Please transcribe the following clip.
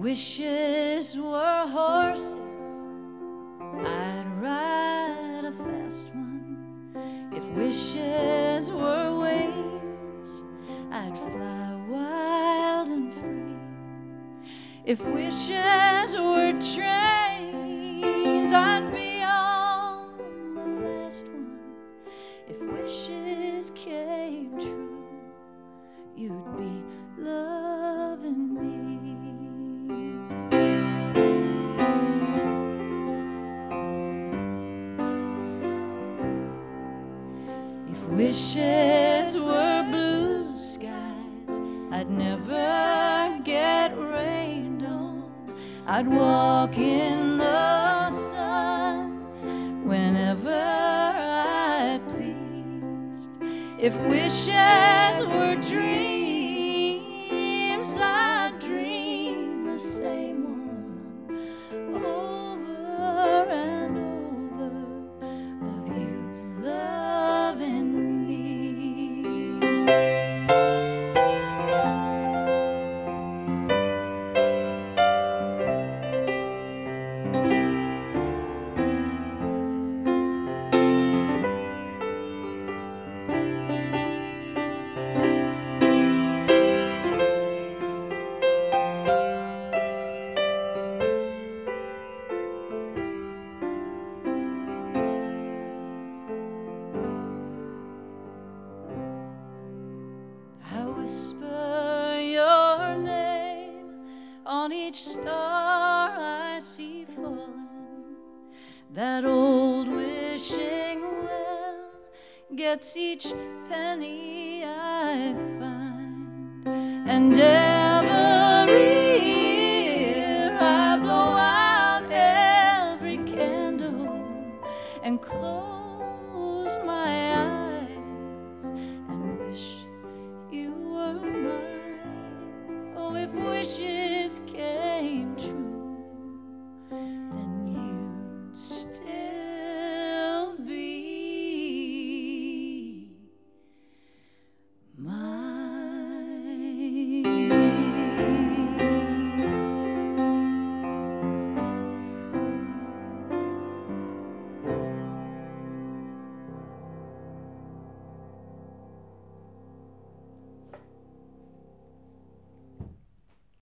wishes were horses, I'd ride a fast one. If wishes were wings, I'd fly wild and free. If wishes were trains, I'd be on the last one. If wishes came true, you'd be loving me. If wishes were blue skies, I'd never get rained on. I'd walk in the sun whenever I pleased. If wishes were dreams, I'd dream the same one over and over of you loving me. Whisper your name on each star I see falling. That old wishing well gets each penny I find, and every year I blow out every candle and close my eyes.